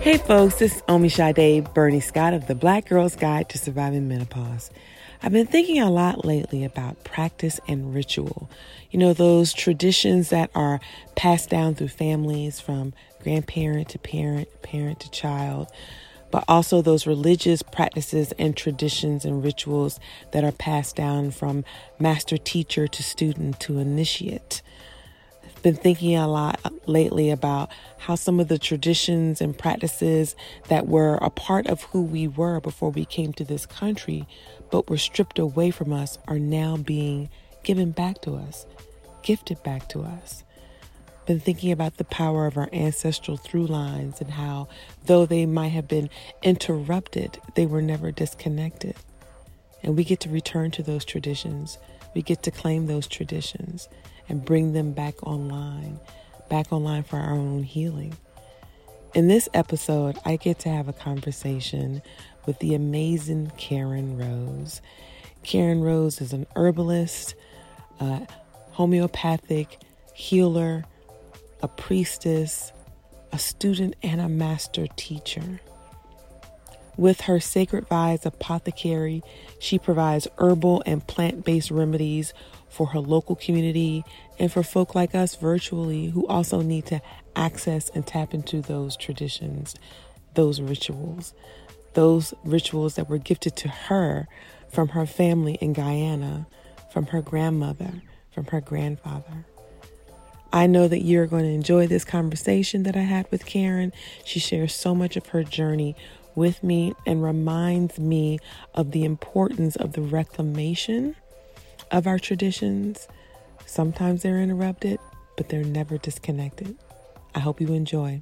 Hey folks, this is Omi Sade Bernie Scott of the Black Girl's Guide to Surviving Menopause. I've been thinking a lot lately about practice and ritual. You know, those traditions that are passed down through families from grandparent to parent, parent to child, but also those religious practices and traditions and rituals that are passed down from master teacher to student to initiate. Been thinking a lot lately about how some of the traditions and practices that were a part of who we were before we came to this country, but were stripped away from us, are now being given back to us, gifted back to us. Been thinking about the power of our ancestral through lines and how, though they might have been interrupted, they were never disconnected. And we get to return to those traditions. We get to claim those traditions and bring them back online for our own healing. In this episode, I get to have a conversation with the amazing Karen Rose. Karen Rose is an herbalist, a homeopathic healer, a priestess, a student, and a master teacher. With her Sacred Vibes Apothecary, she provides herbal and plant-based remedies for her local community and for folk like us virtually who also need to access and tap into those traditions, those rituals that were gifted to her from her family in Guyana, from her grandmother, from her grandfather. I know that you're going to enjoy this conversation that I had with Karen. She shares so much of her journey with me and reminds me of the importance of the reclamation of our traditions. Sometimes they're interrupted, but they're never disconnected. I hope you enjoy.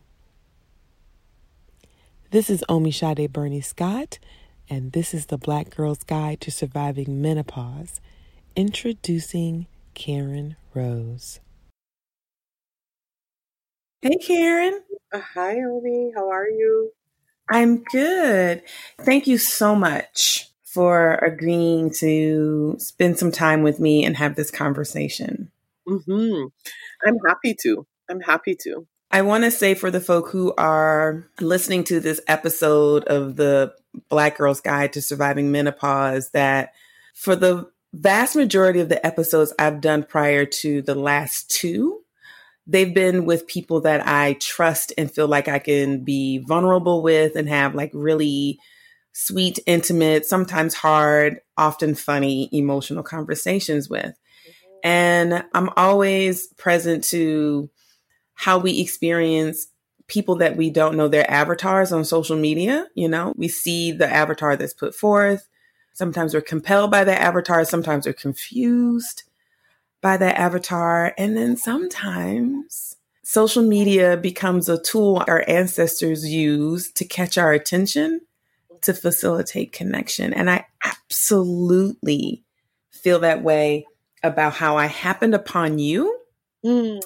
This is Omi Sade Bernie Scott, and this is the Black Girl's Guide to Surviving Menopause, introducing Karen Rose. Hey, Karen. Hi, Omi. How are you? I'm good. Thank you so much for agreeing to spend some time with me and have this conversation. I'm happy to. I want to say for the folk who are listening to this episode of the Black Girl's Guide to Surviving Menopause that for the vast majority of the episodes I've done prior to the last two, they've been with people that I trust and feel like I can be vulnerable with and have like really sweet, intimate, sometimes hard, often funny, emotional conversations with. And I'm always present to how we experience people that we don't know their avatars on social media. You know, we see the avatar that's put forth. Sometimes we're compelled by that avatar. Sometimes we're confused by that avatar. And then sometimes social media becomes a tool our ancestors use to catch our attention, to facilitate connection. And I absolutely feel that way about how I happened upon you and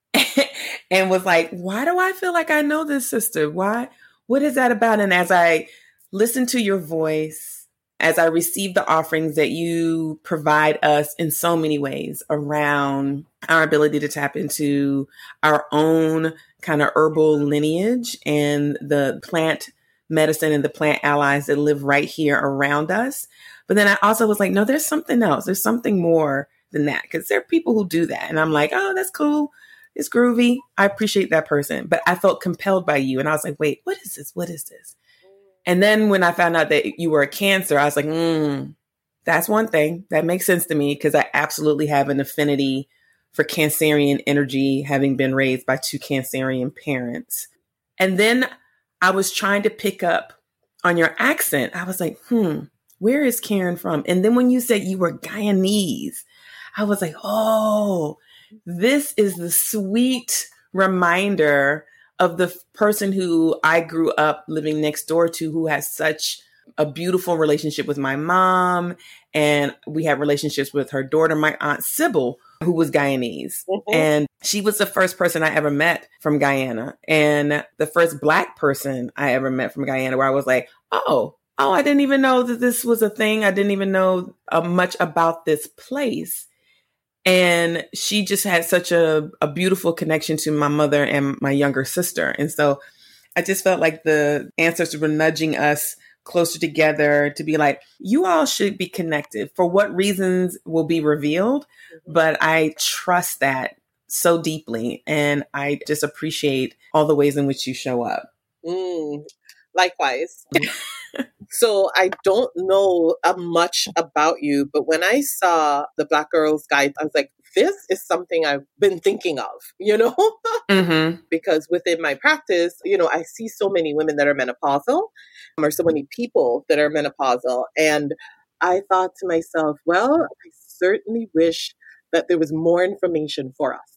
was like, why do I feel like I know this sister? What is that about? And as I listen to your voice, as I receive the offerings that you provide us in so many ways around our ability to tap into our own kind of herbal lineage and the plant medicine and the plant allies that live right here around us. But then I also was like, no, there's something else. There's something more than that, because there are people who do that. And I'm like, oh, that's cool. It's groovy. I appreciate that person. But I felt compelled by you. And I was like, wait, what is this? What is this? And then when I found out that you were a Cancer, I was like, that's one thing that makes sense to me, because I absolutely have an affinity for Cancerian energy, having been raised by two Cancerian parents. And then I was trying to pick up on your accent. I was like, where is Karen from? And then when you said you were Guyanese, I was like, oh, this is the sweet reminder of the person who I grew up living next door to, who has such a beautiful relationship with my mom. And we had relationships with her daughter, my Aunt Sybil, who was Guyanese. And she was the first person I ever met from Guyana, and the first Black person I ever met from Guyana, where I was like, oh, I didn't even know that this was a thing. I didn't even know much about this place. And she just had such a beautiful connection to my mother and my younger sister. And so I just felt like the ancestors were nudging us closer together to be like, you all should be connected. For what reasons will be revealed, but I trust that so deeply. And I just appreciate all the ways in which you show up. Likewise. So I don't know much about you, but when I saw the Black Girls Guide, I was like, this is something I've been thinking of, Mm-hmm. because within my practice, I see so many women that are menopausal, or so many people that are menopausal. And I thought to myself, well, I certainly wish that there was more information for us.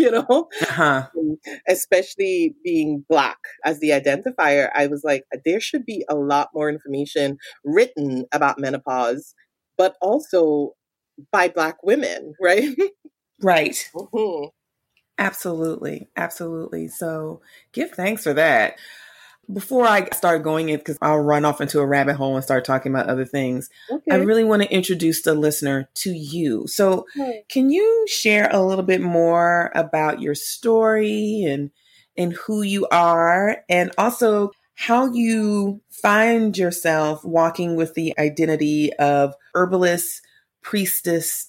Uh-huh. Especially being Black as the identifier, I was like, there should be a lot more information written about menopause, but also by Black women, right? Right. Mm-hmm. Absolutely. Absolutely. So give thanks for that. Before I start going in, because I'll run off into a rabbit hole and start talking about other things, I really want to introduce the listener to you. So can you share a little bit more about your story and who you are, and also how you find yourself walking with the identity of herbalist, priestess,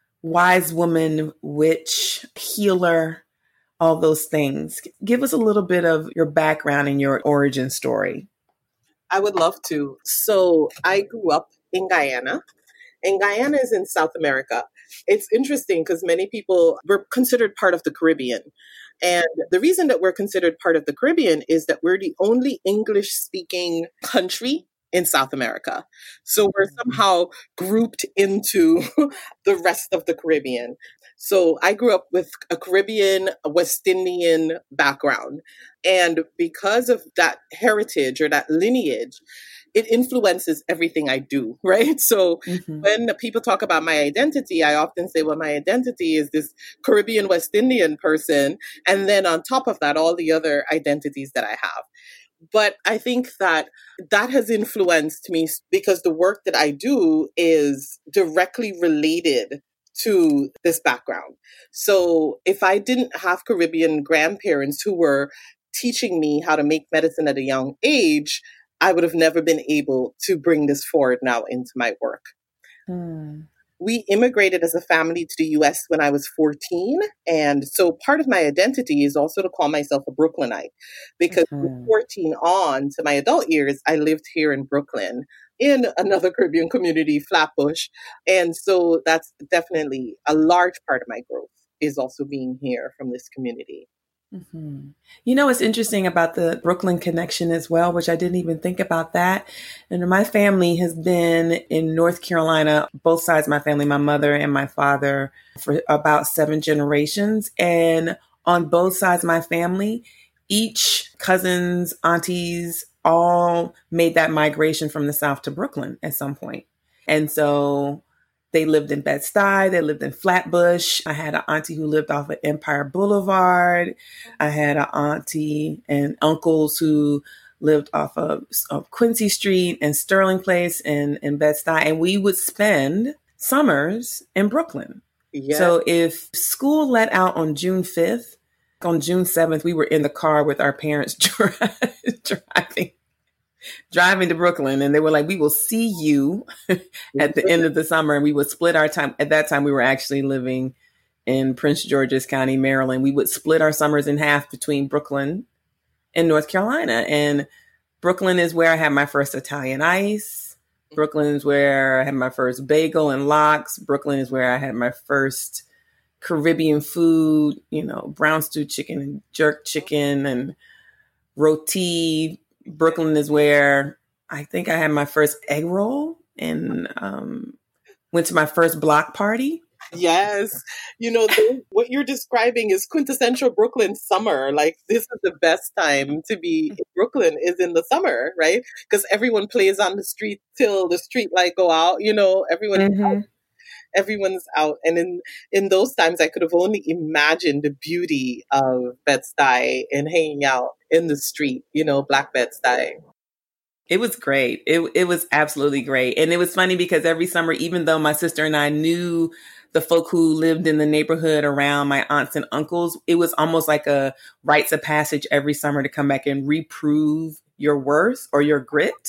wise woman, witch, healer, all those things. Give us a little bit of your background and your origin story. I would love to. So I grew up in Guyana, and Guyana is in South America. It's interesting because many people were considered part of the Caribbean. And the reason that we're considered part of the Caribbean is that we're the only English speaking country in South America. So we're somehow grouped into the rest of the Caribbean. So I grew up with a Caribbean, a West Indian background. And because of that heritage or that lineage, it influences everything I do, right? So when people talk about my identity, I often say, well, my identity is this Caribbean West Indian person. And then on top of that, all the other identities that I have. But I think that has influenced me because the work that I do is directly related to this background. So if I didn't have Caribbean grandparents who were teaching me how to make medicine at a young age, I would have never been able to bring this forward now into my work. We immigrated as a family to the US when I was 14. And so part of my identity is also to call myself a Brooklynite, because from 14 on to my adult years, I lived here in Brooklyn in another Caribbean community, Flatbush. And so that's definitely a large part of my growth, is also being here from this community. You know, what's interesting about the Brooklyn connection as well, which I didn't even think about that. And my family has been in North Carolina, both sides of my family, my mother and my father, for about 7 generations. And on both sides of my family, each cousins, aunties, all made that migration from the South to Brooklyn at some point. And so they lived in Bed-Stuy. They lived in Flatbush. I had an auntie who lived off of Empire Boulevard. I had an auntie and uncles who lived off of Quincy Street and Sterling Place and Bed-Stuy. And we would spend summers in Brooklyn. Yeah. So if school let out on June 5th, on June 7th, we were in the car with our parents driving to Brooklyn, and they were like, we will see you at the end of the summer. And we would split our time. At that time, we were actually living in Prince George's County, Maryland. We would split our summers in half between Brooklyn and North Carolina. And Brooklyn is where I had my first Italian ice. Brooklyn is where I had my first bagel and lox. Brooklyn is where I had my first Caribbean food, brown stew chicken and jerk chicken and roti. Brooklyn is where I think I had my first egg roll and went to my first block party. Yes. What you're describing is quintessential Brooklyn summer. Like, this is the best time to be in Brooklyn, is in the summer, right? Because everyone plays on the street till the street light go out. Everyone's out. And in those times, I could have only imagined the beauty of Bed-Stuy and hanging out in the street, Black Bed-Stuy. It was great. It was absolutely great. And it was funny because every summer, even though my sister and I knew the folk who lived in the neighborhood around my aunts and uncles, it was almost like a rites of passage every summer to come back and reprove your worth or your grit.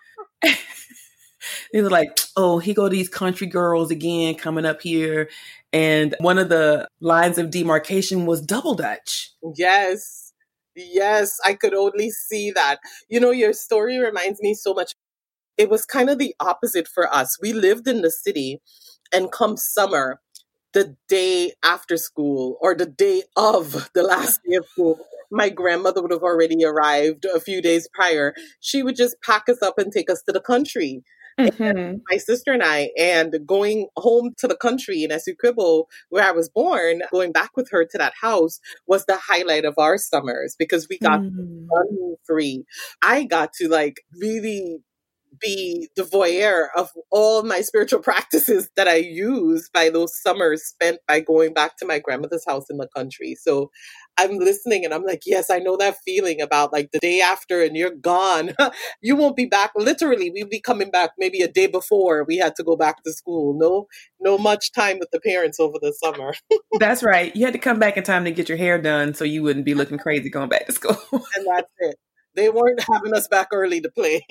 They were like, oh, here go these country girls again coming up here. And one of the lines of demarcation was double Dutch. Yes. Yes, I could only see that. You know, your story reminds me so much. It was kind of the opposite for us. We lived in the city, and come summer, the day after school or the day of the last day of school, my grandmother would have already arrived a few days prior. She would just pack us up and take us to the country. And my sister and I, and going home to the country in Essequibo, where I was born, going back with her to that house was the highlight of our summers because we got fun free. I got to like really be the voyeur of all my spiritual practices that I used by those summers spent by going back to my grandmother's house in the country. So I'm listening and I'm like, yes, I know that feeling about like the day after and you're gone. You won't be back. Literally, we'll be coming back maybe a day before we had to go back to school. No much time with the parents over the summer. That's right. You had to come back in time to get your hair done so you wouldn't be looking crazy going back to school. And that's it. They weren't having us back early to play.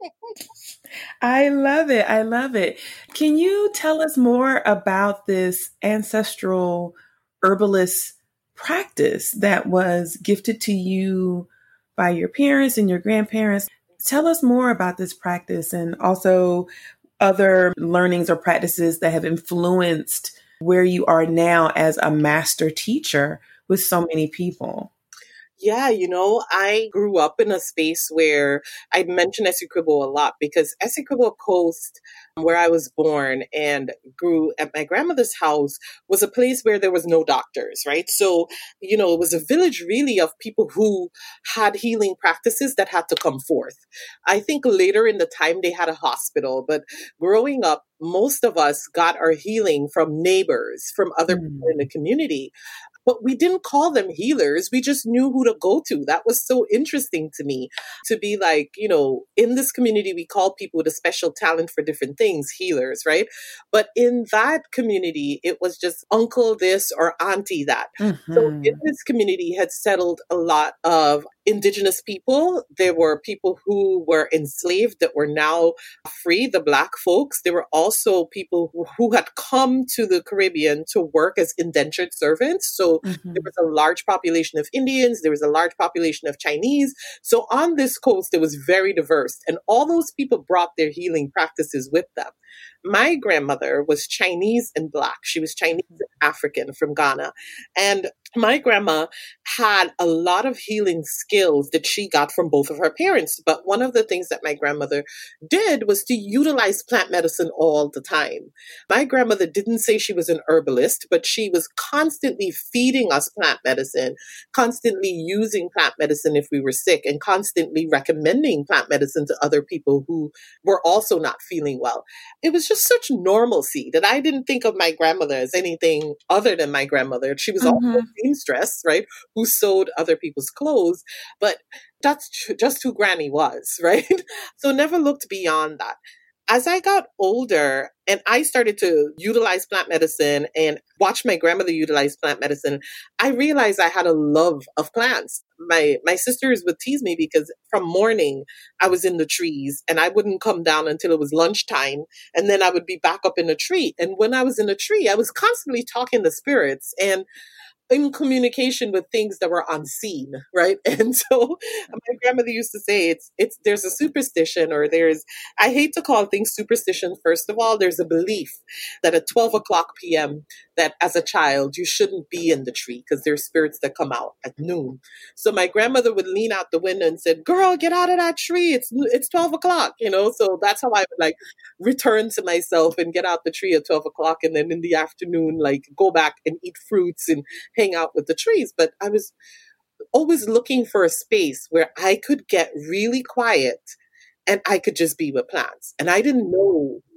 I love it. I love it. Can you tell us more about this ancestral herbalist practice that was gifted to you by your parents and your grandparents? Tell us more about this practice and also other learnings or practices that have influenced where you are now as a master teacher with so many people. Yeah, you know, I grew up in a space where I mention Essequibo a lot because Essequibo Coast, where I was born and grew at my grandmother's house, was a place where there was no doctors, right? So, you know, it was a village really of people who had healing practices that had to come forth. I think later in the time they had a hospital, but growing up, most of us got our healing from neighbors, from other people in the community. But we didn't call them healers. We just knew who to go to. That was so interesting to me to be like, you know, in this community, we call people with a special talent for different things healers, right? But in that community, it was just uncle this or auntie that. So in this community had settled a lot of indigenous people. There were people who were enslaved that were now free, the Black folks. There were also people who had come to the Caribbean to work as indentured servants. So there was a large population of Indians. There was a large population of Chinese. So on this coast, it was very diverse. And all those people brought their healing practices with them. My grandmother was Chinese and Black. She was Chinese and African from Ghana. And my grandma had a lot of healing skills that she got from both of her parents. But one of the things that my grandmother did was to utilize plant medicine all the time. My grandmother didn't say she was an herbalist, but she was constantly feeding us plant medicine, constantly using plant medicine if we were sick, and constantly recommending plant medicine to other people who were also not feeling well. It was just such normalcy that I didn't think of my grandmother as anything other than my grandmother. She was also a seamstress, right, who sewed other people's clothes, but that's just who Granny was, right? So never looked beyond that. As I got older and I started to utilize plant medicine and watch my grandmother utilize plant medicine, I realized I had a love of plants. My sisters would tease me because from morning I was in the trees and I wouldn't come down until it was lunchtime. And then I would be back up in a tree. And when I was in a tree, I was constantly talking to spirits and in communication with things that were unseen, right? And so my grandmother used to say there's a superstition, or I hate to call things superstition. First of all, there's a belief that at 12 o'clock p.m. that as a child, you shouldn't be in the tree because there's spirits that come out at noon. So my grandmother would lean out the window and said, girl, get out of that tree. It's 12 o'clock, you know? So that's how I would like return to myself and get out the tree at 12 o'clock. And then in the afternoon, like go back and eat fruits and hang out with the trees. But I was always looking for a space where I could get really quiet and I could just be with plants. And I didn't know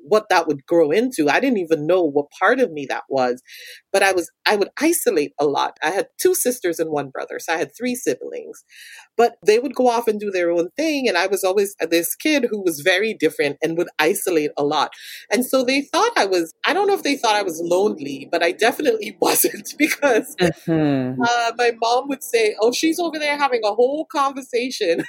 what that would grow into. I didn't even know what part of me that was, but I would isolate a lot. I had two sisters and one brother, so I had three siblings, but they would go off and do their own thing. And I was always this kid who was very different and would isolate a lot. And so they thought I don't know if they thought I was lonely, but I definitely wasn't, because my mom would say, oh, she's over there having a whole conversation.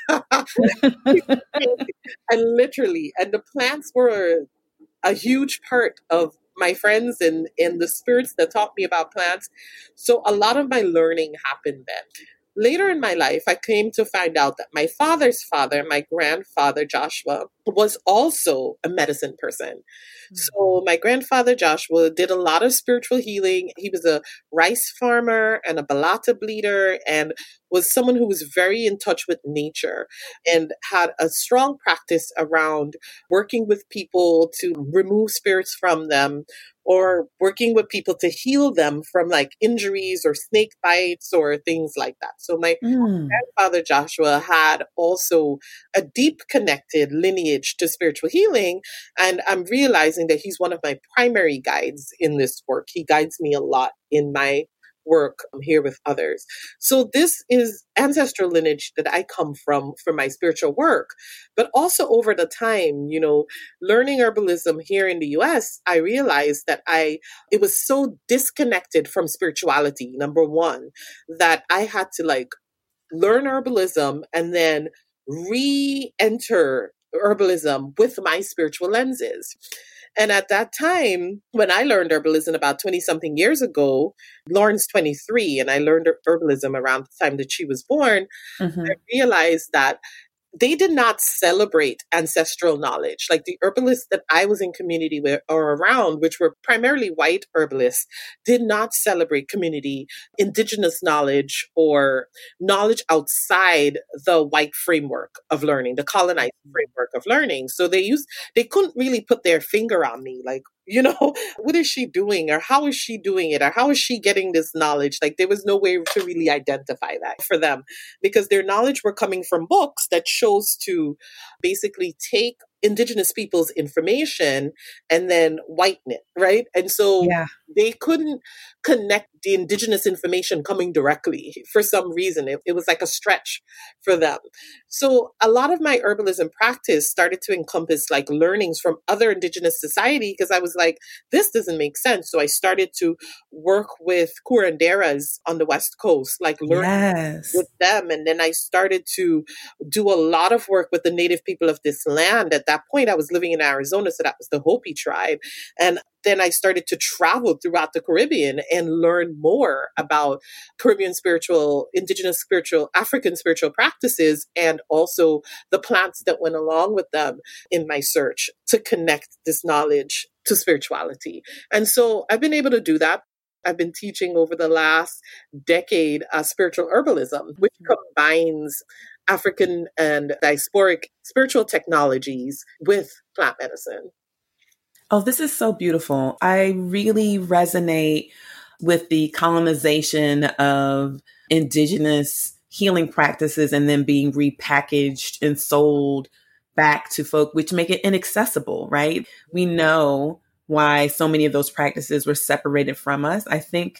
And literally, and the plants were a huge part of my friends and the spirits that taught me about plants. So a lot of my learning happened then. Later in my life, I came to find out that my father's father, my grandfather, Joshua, was also a medicine person. So my grandfather, Joshua, did a lot of spiritual healing. He was a rice farmer and a balata bleeder, and was someone who was very in touch with nature and had a strong practice around working with people to remove spirits from them, or working with people to heal them from like injuries or snake bites or things like that. So my grandfather Joshua had also a deep connected lineage to spiritual healing. And I'm realizing that he's one of my primary guides in this work. He guides me a lot in my work here with others. So this is ancestral lineage that I come from for my spiritual work. But also over the time, learning herbalism here in the US, I realized that it was so disconnected from spirituality, number one, that I had to learn herbalism and then re-enter herbalism with my spiritual lenses. And at that time, when I learned herbalism about 20 something years ago, Lauren's 23, and I learned herbalism around the time that she was born, I realized that they did not celebrate ancestral knowledge. Like the herbalists that I was in community with or around, which were primarily white herbalists, did not celebrate community, indigenous knowledge, or knowledge outside the white framework of learning, the colonized framework of learning. So they couldn't really put their finger on me, like, what is she doing, or how is she doing it, or how is she getting this knowledge? Like there was no way to really identify that for them, because their knowledge were coming from books that chose to basically take indigenous people's information and then whiten it, right? And so they couldn't connect the indigenous information coming directly for some reason. It was like a stretch for them. So a lot of my herbalism practice started to encompass like learnings from other indigenous society, because I was like, this doesn't make sense. So I started to work with curanderas on the West Coast, like learn with them. And then I started to do a lot of work with the native people of this land. At that point, I was living in Arizona, so that was the Hopi tribe. And then I started to travel throughout the Caribbean and learn more about Caribbean spiritual, indigenous spiritual, African spiritual practices, and also the plants that went along with them in my search to connect this knowledge to spirituality. And so I've been able to do that. I've been teaching over the last decade spiritual herbalism, which combines African and diasporic spiritual technologies with plant medicine. Oh, this is so beautiful. I really resonate with the colonization of indigenous healing practices and then being repackaged and sold back to folk, which make it inaccessible, right? We know why so many of those practices were separated from us. I think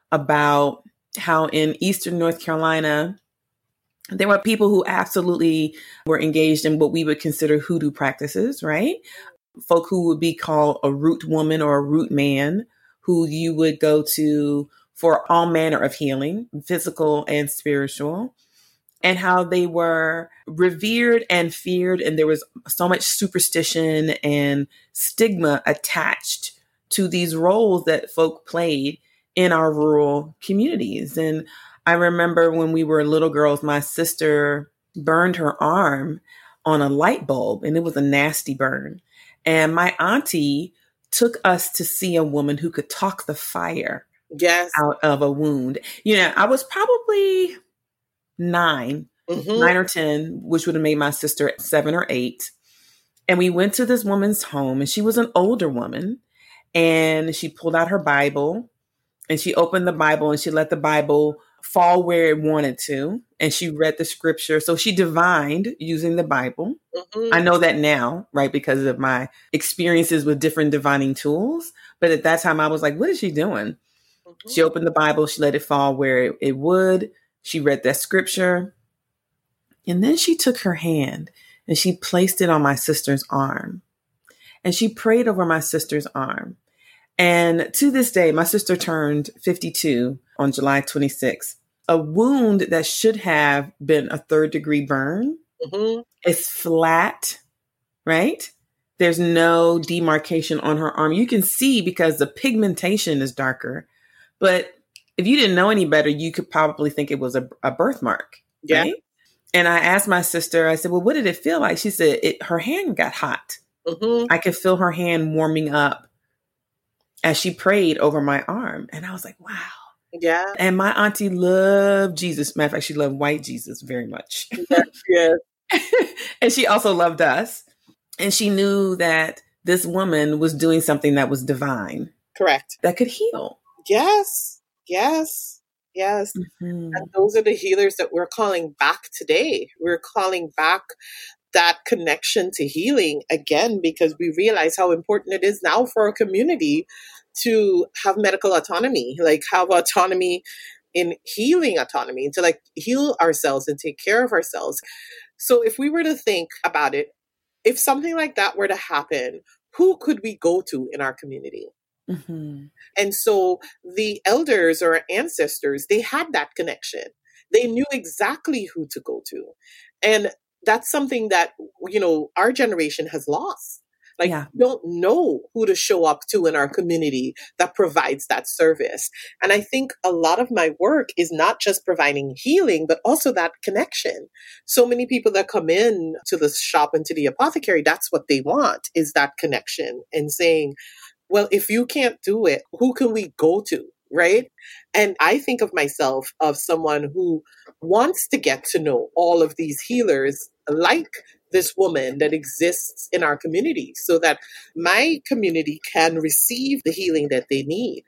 about how in Eastern North Carolina, there were people who absolutely were engaged in what we would consider hoodoo practices, right? Folk who would be called a root woman or a root man, who you would go to for all manner of healing, physical and spiritual, and how they were revered and feared. And there was so much superstition and stigma attached to these roles that folk played in our rural communities. And I remember when we were little girls, my sister burned her arm on a light bulb, and it was a nasty burn. And my auntie took us to see a woman who could talk the fire out of a wound. I was probably 9 or 10, which would have made my sister 7 or 8. And we went to this woman's home, and she was an older woman, and she pulled out her Bible, and she opened the Bible, and she let the Bible fall where it wanted to. And she read the scripture. So she divined using the Bible. I know that now, right? Because of my experiences with different divining tools. But at that time I was like, what is she doing? She opened the Bible. She let it fall where it would. She read that scripture. And then she took her hand and she placed it on my sister's arm. And she prayed over my sister's arm. And to this day, my sister turned 52 on July 26th. A wound that should have been a 3rd-degree burn is flat, right? There's no demarcation on her arm. You can see because the pigmentation is darker. But if you didn't know any better, you could probably think it was a birthmark. Yeah. Right? And I asked my sister, I said, well, what did it feel like? She said her hand got hot. I could feel her hand warming up as she prayed over my arm. And I was like, wow. Yeah. And my auntie loved Jesus. Matter of fact, she loved white Jesus very much. Yes. And she also loved us. And she knew that this woman was doing something that was divine. Correct. That could heal. Yes. Yes. Yes. And those are the healers that we're calling back today. We're calling back that connection to healing again, because we realize how important it is now for our community to have medical autonomy, like have autonomy in healing autonomy, to like heal ourselves and take care of ourselves. So if we were to think about it, if something like that were to happen, who could we go to in our community? And so the elders or ancestors, they had that connection. They knew exactly who to go to. And that's something that, you know, our generation has lost. Like, we don't know who to show up to in our community that provides that service. And I think a lot of my work is not just providing healing, but also that connection. So many people that come in to the shop and to the apothecary, that's what they want, is that connection and saying, well, if you can't do it, who can we go to? Right? And I think of myself of someone who wants to get to know all of these healers like this woman that exists in our community so that my community can receive the healing that they need.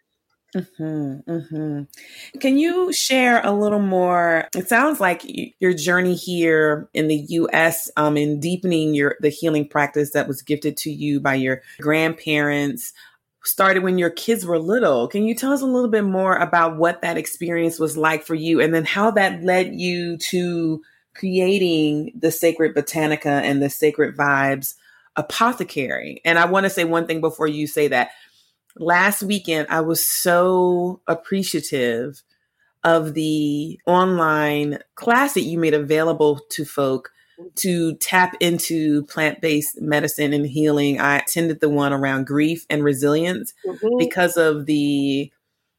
Can you share a little more? It sounds like your journey here in the U.S. In deepening the healing practice that was gifted to you by your grandparents started when your kids were little. Can you tell us a little bit more about what that experience was like for you, and then how that led you to creating the Sacred Botanica and the Sacred Vibes Apothecary? And I want to say one thing before you say that. Last weekend, I was so appreciative of the online class that you made available to folk to tap into plant-based medicine and healing. I attended the one around grief and resilience because of the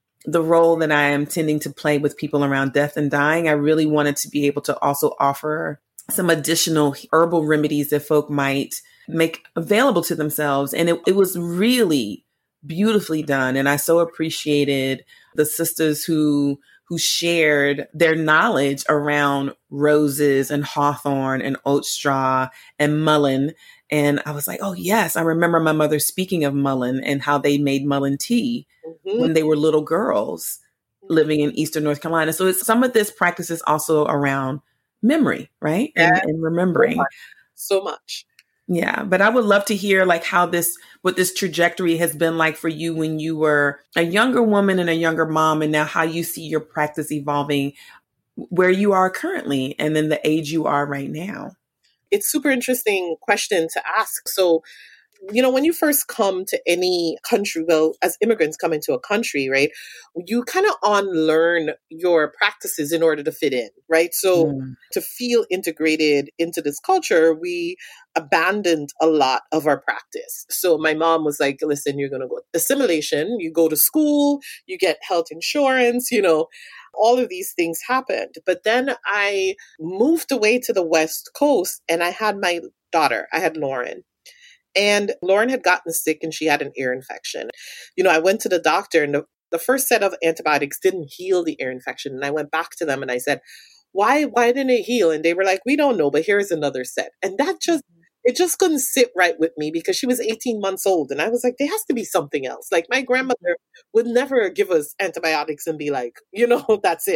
role that I am tending to play with people around death and dying. I really wanted to be able to also offer some additional herbal remedies that folk might make available to themselves. And it was really beautifully done. And I so appreciated the sisters who shared their knowledge around roses and hawthorn and oat straw and mullein. And I was like, oh, yes, I remember my mother speaking of mullein and how they made mullein tea when they were little girls living in Eastern North Carolina. So some of this practice is also around memory, right? And remembering. So much. Yeah. But I would love to hear like what this trajectory has been like for you when you were a younger woman and a younger mom, and now how you see your practice evolving, where you are currently and then the age you are right now. It's super interesting question to ask. So, you know, when you first come to any country, well, as immigrants come into a country, right, you kind of unlearn your practices in order to fit in, right? So to feel integrated into this culture, we abandoned a lot of our practice. So my mom was like, listen, you're going to go assimilation, you go to school, you get health insurance, you know, all of these things happened. But then I moved away to the West Coast and I had my daughter, I had Lauren. And Lauren had gotten sick and she had an ear infection. You know, I went to the doctor and the first set of antibiotics didn't heal the ear infection. And I went back to them and I said, why didn't it heal? And they were like, we don't know, but here's another set. And it just couldn't sit right with me because she was 18 months old. And I was like, there has to be something else. Like my grandmother would never give us antibiotics and be like, you know, that's it.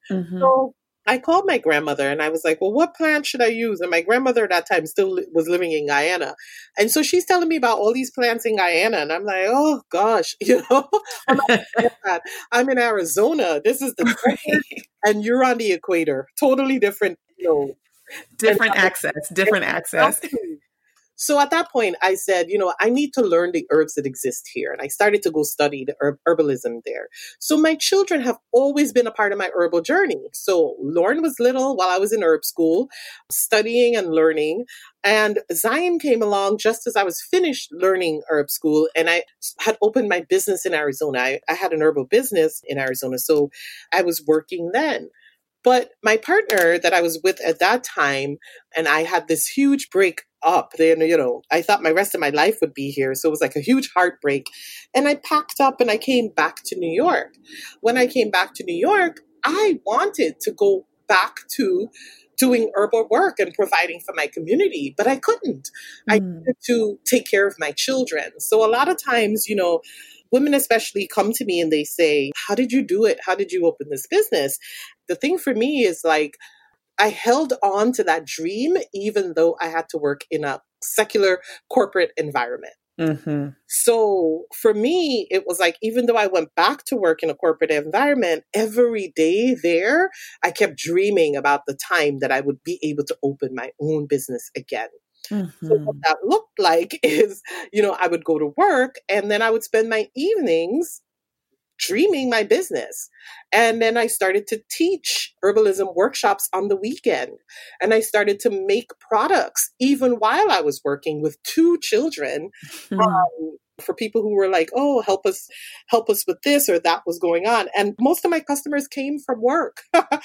Mm-hmm. So I called my grandmother and I was like, well, what plant should I use? And my grandmother at that time still was living in Guyana. And so she's telling me about all these plants in Guyana. And I'm like, oh gosh, I'm like, "Yeah, I'm in Arizona. This is the desert Right. and you're on the equator. Totally different, Different access, different access. Exactly. So at that point, I said, I need to learn the herbs that exist here. And I started to go study the herbalism there. So my children have always been a part of my herbal journey. So Lauren was little while I was in herb school, studying and learning. And Zion came along just as I was finished learning herb school. And I had opened my business in Arizona. I had an herbal business in Arizona. So I was working then. But my partner that I was with at that time, and I had this huge break up. Then, I thought my rest of my life would be here. So it was like a huge heartbreak. And I packed up and I came back to New York. When I came back to New York, I wanted to go back to doing herbal work and providing for my community, but I couldn't. I needed to take care of my children. So a lot of times, women especially come to me and they say, how did you do it? How did you open this business? The thing for me is like, I held on to that dream, even though I had to work in a secular corporate environment. Mm-hmm. So for me, it was like, even though I went back to work in a corporate environment, every day there, I kept dreaming about the time that I would be able to open my own business again. Mm-hmm. So what that looked like is, I would go to work and then I would spend my evenings dreaming my business. And then I started to teach herbalism workshops on the weekend. And I started to make products even while I was working with 2 children. For people who were like, oh, help us with this or that was going on. And most of my customers came from work.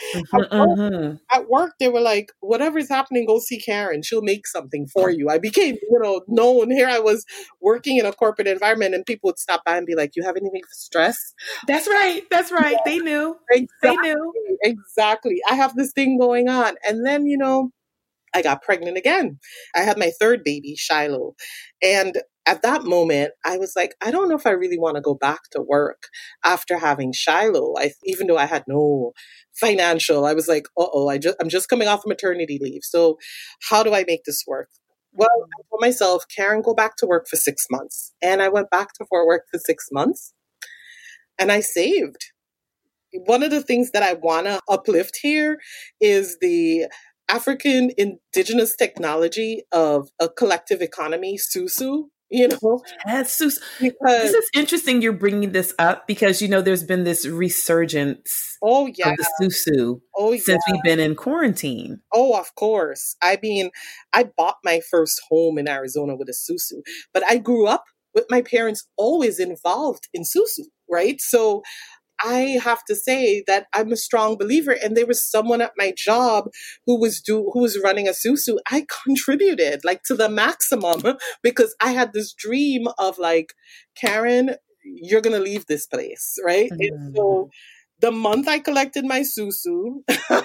At work, they were like, whatever's happening, go see Karen. She'll make something for you. I became, known. Here I was working in a corporate environment and people would stop by and be like, you have anything for stress? That's right. That's right. Yeah. They knew. Exactly. They knew. Exactly. I have this thing going on. And then, I got pregnant again. I had my 3rd baby, Shiloh. And at that moment, I was like, I don't know if I really want to go back to work after having Shiloh. Even though I had no financial, I was like, I'm just coming off of maternity leave. So how do I make this work? Well, I told myself, Karen, go back to work for 6 months. And I went back to work for 6 months and I saved. One of the things that I want to uplift here is the African indigenous technology of a collective economy, SUSU. Yes, Susu. This is interesting you're bringing this up because, there's been this resurgence of the Susu since we've been in quarantine. Oh, of course. I mean, I bought my first home in Arizona with a Susu, but I grew up with my parents always involved in Susu, right? So I have to say that I'm a strong believer. And there was someone at my job who was running a Susu. I contributed to the maximum because I had this dream of Karen, you're going to leave this place. Right. Mm-hmm. And so the month I collected my Susu,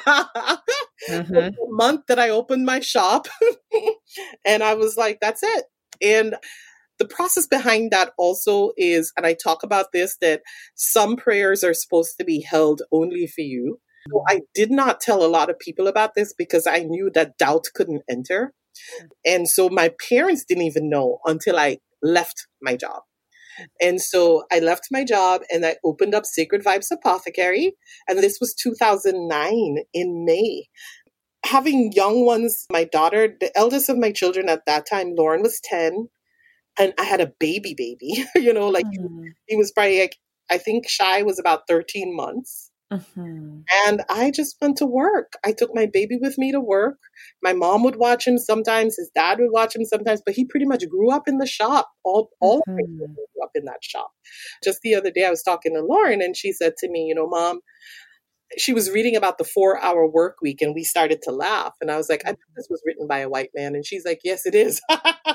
the month that I opened my shop and I was like, that's it. And the process behind that also is, and I talk about this, that some prayers are supposed to be held only for you. So I did not tell a lot of people about this because I knew that doubt couldn't enter. And so my parents didn't even know until I left my job. And so I left my job and I opened up Sacred Vibes Apothecary. And this was 2009 in May. Having young ones, my daughter, the eldest of my children at that time, Lauren, was 10. And I had a baby, he was probably I think Shy was about 13 months. Mm-hmm. And I just went to work. I took my baby with me to work. My mom would watch him sometimes. His dad would watch him sometimes, but he pretty much grew up in the shop. All of my children grew up in that shop. Just the other day, I was talking to Lauren and she said to me, Mom, she was reading about the 4-hour work week and we started to laugh. And I was like, I think this was written by a white man. And she's like, yes, it is.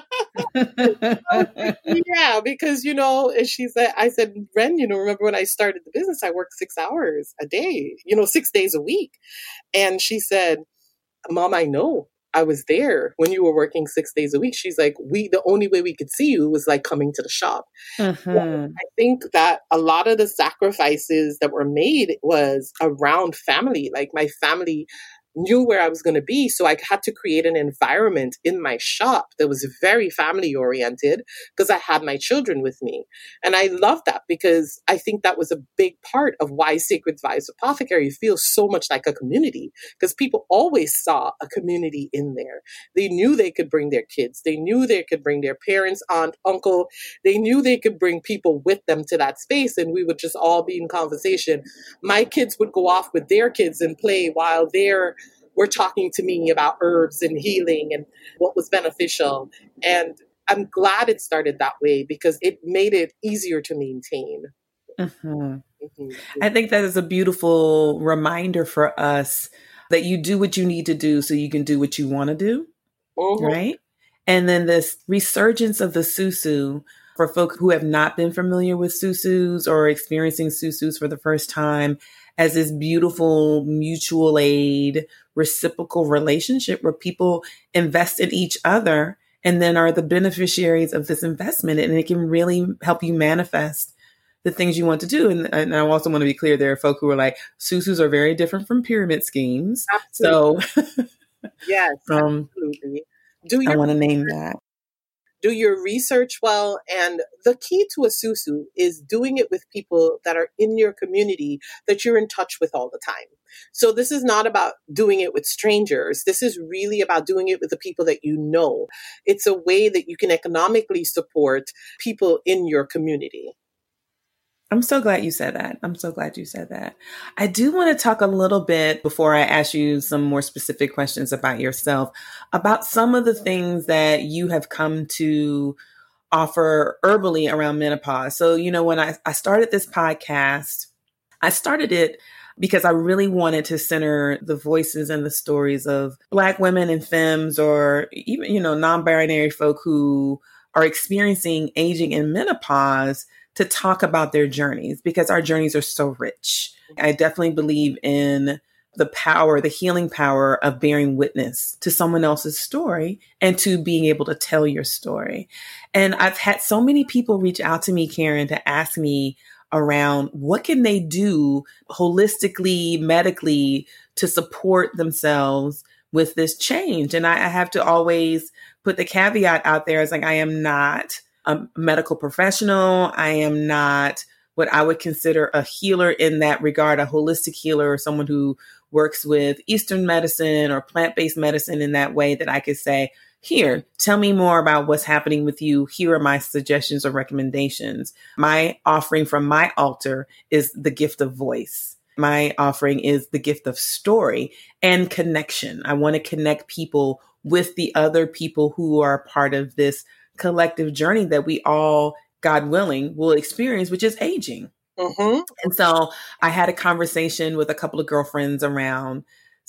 Yeah, because, she said, I said, Ren, remember when I started the business, I worked 6 hours a day, 6 days a week. And she said, Mom, I know. I was there when you were working 6 days a week. She's like, the only way we could see you was like coming to the shop. Mm-hmm. I think that a lot of the sacrifices that were made was around family. Like my family knew where I was going to be. So I had to create an environment in my shop that was very family oriented because I had my children with me. And I love that because I think that was a big part of why Sacred Vibes Apothecary feels so much like a community, because people always saw a community in there. They knew they could bring their kids. They knew they could bring their parents, aunt, uncle. They knew they could bring people with them to that space. And we would just all be in conversation. My kids would go off with their kids and play while were talking to me about herbs and healing and what was beneficial. And I'm glad it started that way because it made it easier to maintain. Mm-hmm. Mm-hmm. I think that is a beautiful reminder for us that you do what you need to do so you can do what you want to do, Mm-hmm. right? And then this resurgence of the susu for folk who have not been familiar with susus or experiencing susus for the first time as this beautiful mutual aid, reciprocal relationship where people invest in each other and then are the beneficiaries of this investment. And it can really help you manifest the things you want to do. And I also want to be clear, there are folk who are like, susus are very different from pyramid schemes. Absolutely. So yes, absolutely. I want to name that. Do your research well. And the key to a susu is doing it with people that are in your community that you're in touch with all the time. So this is not about doing it with strangers. This is really about doing it with the people that you know. It's a way that you can economically support people in your community. I'm so glad you said that. I do want to talk a little bit before I ask you some more specific questions about yourself, about some of the things that you have come to offer herbally around menopause. So, when I started this podcast, I started it because I really wanted to center the voices and the stories of Black women and femmes, or even, non-binary folk who are experiencing aging and menopause, to talk about their journeys, because our journeys are so rich. I definitely believe in the power, the healing power of bearing witness to someone else's story and to being able to tell your story. And I've had so many people reach out to me, Karen, to ask me around what can they do holistically, medically, to support themselves with this change. And I have to always put the caveat out there as like, I am not a medical professional. I am not what I would consider a healer in that regard, a holistic healer, or someone who works with Eastern medicine or plant-based medicine in that way that I could say, here, tell me more about what's happening with you. Here are my suggestions or recommendations. My offering from my altar is the gift of voice. My offering is the gift of story and connection. I want to connect people with the other people who are part of this collective journey that we all, God willing, will experience, which is aging. Mm-hmm. And so I had a conversation with a couple of girlfriends around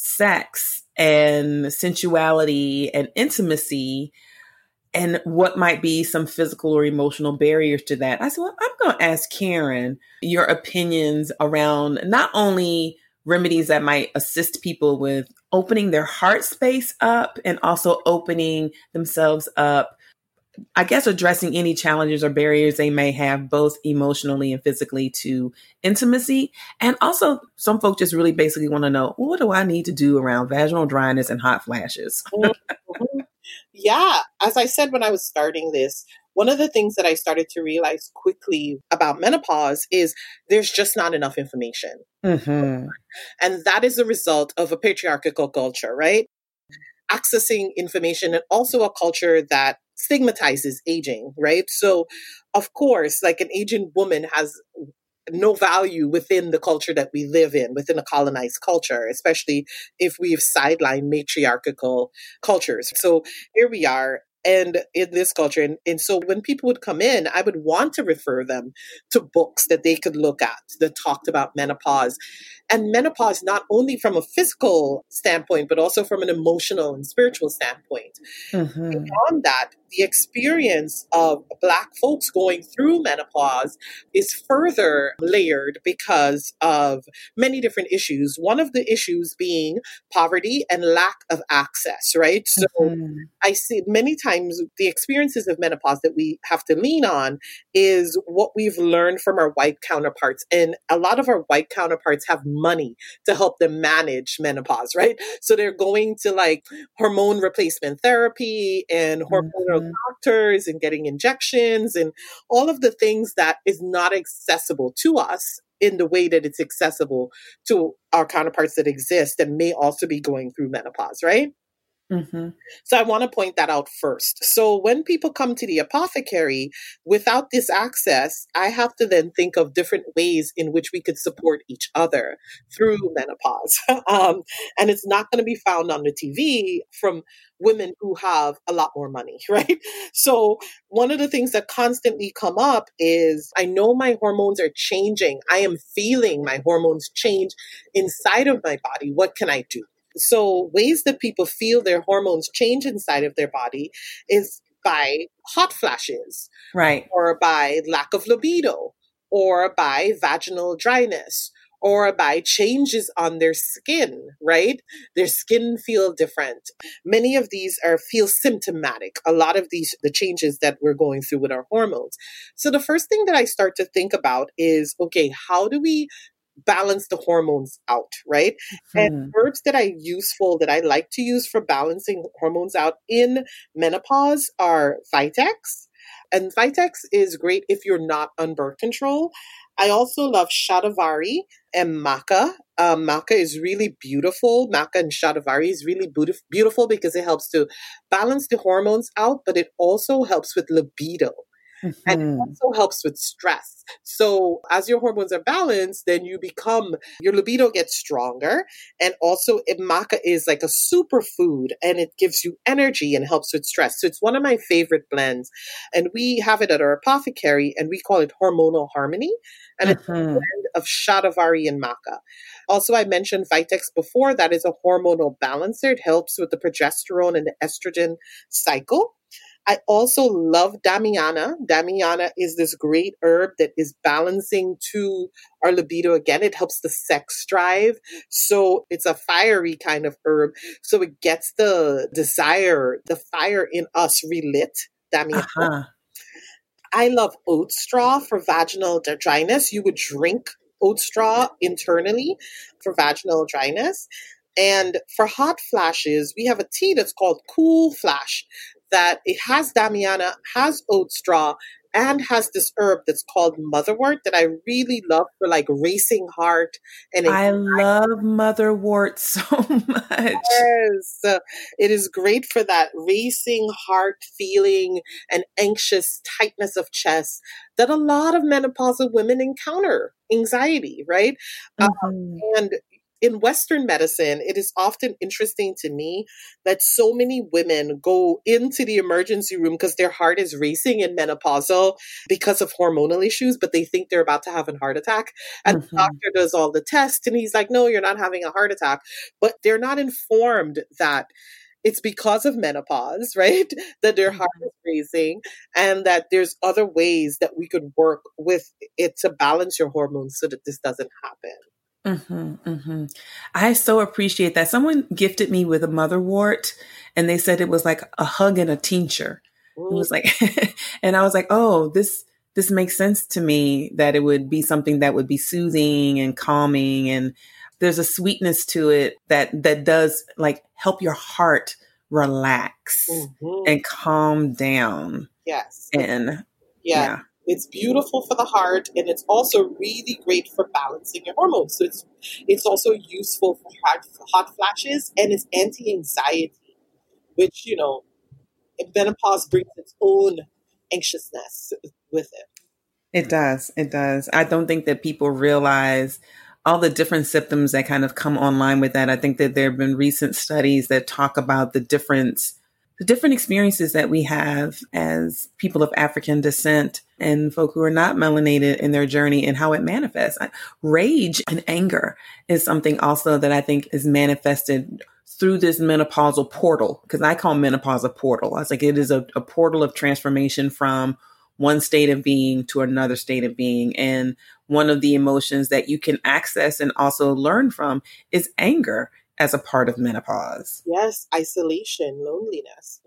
sex and sensuality and intimacy and what might be some physical or emotional barriers to that. I said, well, I'm going to ask Karen your opinions around not only remedies that might assist people with opening their heart space up and also opening themselves up, I guess, addressing any challenges or barriers they may have, both emotionally and physically, to intimacy. And also, some folks just really basically want to know, well, what do I need to do around vaginal dryness and hot flashes? Mm-hmm. Yeah. As I said when I was starting this, one of the things that I started to realize quickly about menopause is there's just not enough information. Mm-hmm. And that is a result of a patriarchal culture, right? Accessing information, and also a culture that stigmatizes aging, right? So, of course, like an aging woman has no value within the culture that we live in, within a colonized culture, especially if we've sidelined matriarchal cultures. So here we are. And in this culture, and so when people would come in, I would want to refer them to books that they could look at that talked about menopause. And menopause, not only from a physical standpoint, but also from an emotional and spiritual standpoint. Mm-hmm. Beyond that, the experience of Black folks going through menopause is further layered because of many different issues. One of the issues being poverty and lack of access, right? So I see many times the experiences of menopause that we have to lean on is what we've learned from our white counterparts. And a lot of our white counterparts have money to help them manage menopause, right? So they're going to like hormone replacement therapy and hormonal doctors and getting injections and all of the things that is not accessible to us in the way that it's accessible to our counterparts that exist and may also be going through menopause, right? So I want to point that out first. So when people come to the apothecary without this access, I have to then think of different ways in which we could support each other through menopause. And it's not going to be found on the TV from women who have a lot more money, right? So one of the things that constantly come up is, I know my hormones are changing. I am feeling my hormones change inside of my body. What can I do? So ways that people feel their hormones change inside of their body is by hot flashes, right, or by lack of libido, or by vaginal dryness, or by changes on their skin, right? Their skin feel different. Many of these feel symptomatic. A lot of the changes that we're going through with our hormones. So the first thing that I start to think about is, okay, how do we balance the hormones out, right? And herbs that I like to use for balancing hormones out in menopause are Vitex. And Vitex is great if you're not on birth control. I also love Shatavari and Maca. Maca is really beautiful. Maca and Shatavari is really beautiful because it helps to balance the hormones out, but it also helps with libido. And it also helps with stress. So as your hormones are balanced, then your libido gets stronger. And also maca is like a superfood and it gives you energy and helps with stress. So it's one of my favorite blends. And we have it at our apothecary and we call it Hormonal Harmony. And it's a blend of Shatavari and maca. Also, I mentioned Vitex before. That is a hormonal balancer. It helps with the progesterone and the estrogen cycle. I also love Damiana. Damiana is this great herb that is balancing to our libido. Again, it helps the sex drive. So it's a fiery kind of herb. So it gets the desire, the fire in us relit. Damiana. I love oat straw for vaginal dryness. You would drink oat straw internally for vaginal dryness. And for hot flashes, we have a tea that's called Cool Flash, that it has Damiana, has oat straw, and has this herb that's called motherwort that I really love for like racing heart. And I love motherwort so much. Yes, it is great for that racing heart feeling and anxious tightness of chest that a lot of menopausal women encounter, anxiety, right? And in Western medicine, it is often interesting to me that so many women go into the emergency room because their heart is racing in menopausal because of hormonal issues, but they think they're about to have a heart attack. And the doctor does all the tests and he's like, no, you're not having a heart attack. But they're not informed that it's because of menopause, right? That their heart is racing and that there's other ways that we could work with it to balance your hormones so that this doesn't happen. I so appreciate that. Someone gifted me with a motherwort and they said it was like a hug and a tincture. It was like, and I was like, oh, this makes sense to me that it would be something that would be soothing and calming. And there's a sweetness to it that does like help your heart relax and calm down. Yes. And yeah. It's beautiful for the heart, and it's also really great for balancing your hormones. So it's also useful for hot flashes, and it's anti-anxiety, which, menopause brings its own anxiousness with it. It does. It does. I don't think that people realize all the different symptoms that kind of come online with that. I think that there have been recent studies that talk about the different experiences that we have as people of African descent and folk who are not melanated in their journey and how it manifests. Rage and anger is something also that I think is manifested through this menopausal portal, because I call menopause a portal. I was like, it is a portal of transformation from one state of being to another state of being. And one of the emotions that you can access and also learn from is anger as a part of menopause. Yes, isolation, loneliness.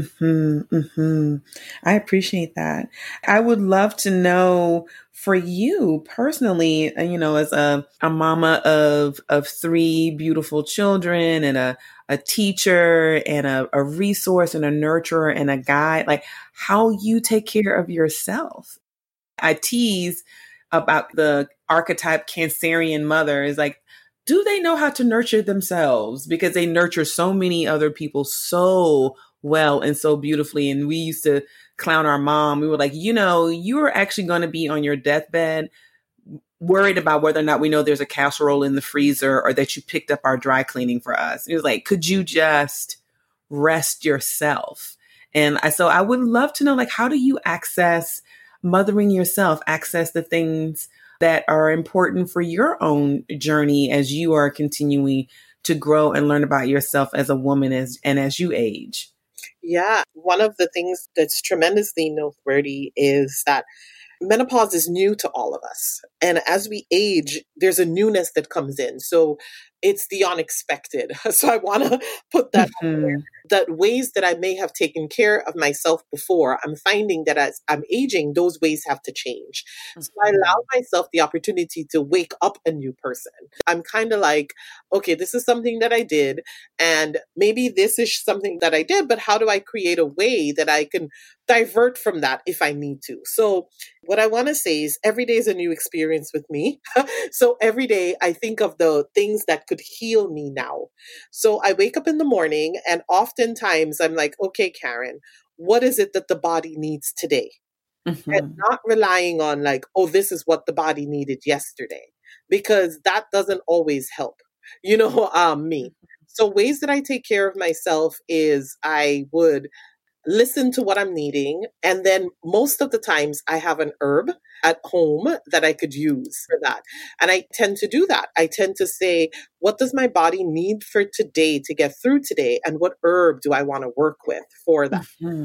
I appreciate that. I would love to know for you personally, as a mama of three beautiful children and a teacher and a resource and a nurturer and a guide, like how you take care of yourself. I tease about the archetype Cancerian mother is like, do they know how to nurture themselves? Because they nurture so many other people so well and so beautifully. And we used to clown our mom. We were like, you are actually going to be on your deathbed worried about whether or not we know there's a casserole in the freezer or that you picked up our dry cleaning for us. It was like, could you just rest yourself? And so I would love to know, like, how do you access mothering yourself, access the things that are important for your own journey as you are continuing to grow and learn about yourself as a woman as you age? Yeah, one of the things that's tremendously noteworthy is that menopause is new to all of us. And as we age, there's a newness that comes in. So it's the unexpected. So I want to put that out there, that ways that I may have taken care of myself before, I'm finding that as I'm aging, those ways have to change. So I allow myself the opportunity to wake up a new person. I'm kind of like, okay, this is something that I did, and maybe this is something that I did, but how do I create a way that I can divert from that if I need to? So what I want to say is every day is a new experience with me. So every day I think of the things that could heal me now. So I wake up in the morning and oftentimes I'm like, okay, Karen, what is it that the body needs today? And not relying on like, oh, this is what the body needed yesterday, because that doesn't always help, me. So ways that I take care of myself is I would listen to what I'm needing. And then most of the times I have an herb at home that I could use for that. And I tend to do that. I tend to say, what does my body need for today to get through today? And what herb do I want to work with for that?